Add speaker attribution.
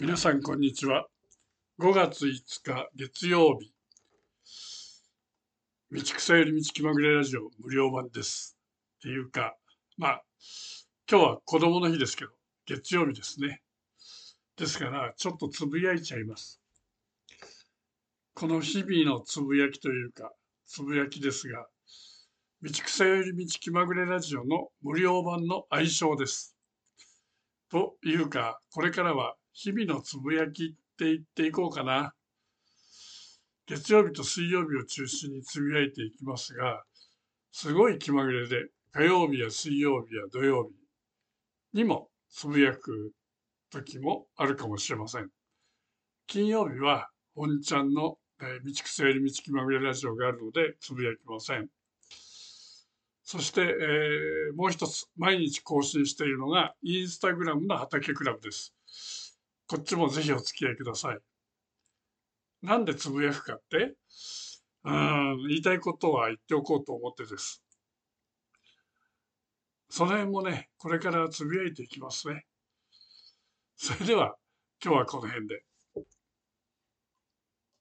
Speaker 1: 皆さんこんにちは。5月5日月曜日、道草より道気まぐれラジオ無料版です。っていうか、今日は子供の日ですけど、月曜日ですね。ですから、ちょっとつぶやいちゃいます。この日々のつぶやきというか、つぶやきですが、道草より道気まぐれラジオの無料版の愛称です。というか、これからは日々のつぶやきって言っていこうかな。月曜日と水曜日を中心につぶやいていきますが、すごい気まぐれで、火曜日や水曜日や土曜日にもつぶやく時もあるかもしれません。金曜日は本ちゃんの道草より道気まぐれラジオがあるのでつぶやきません。そして、もう一つ毎日更新しているのがインスタグラムの畑クラブです。こっちもぜひお付き合いください。なんでつぶやくかって、言いたいことは言っておこうと思ってです。その辺もね、これからつぶやいていきますね。それでは今日はこの辺で。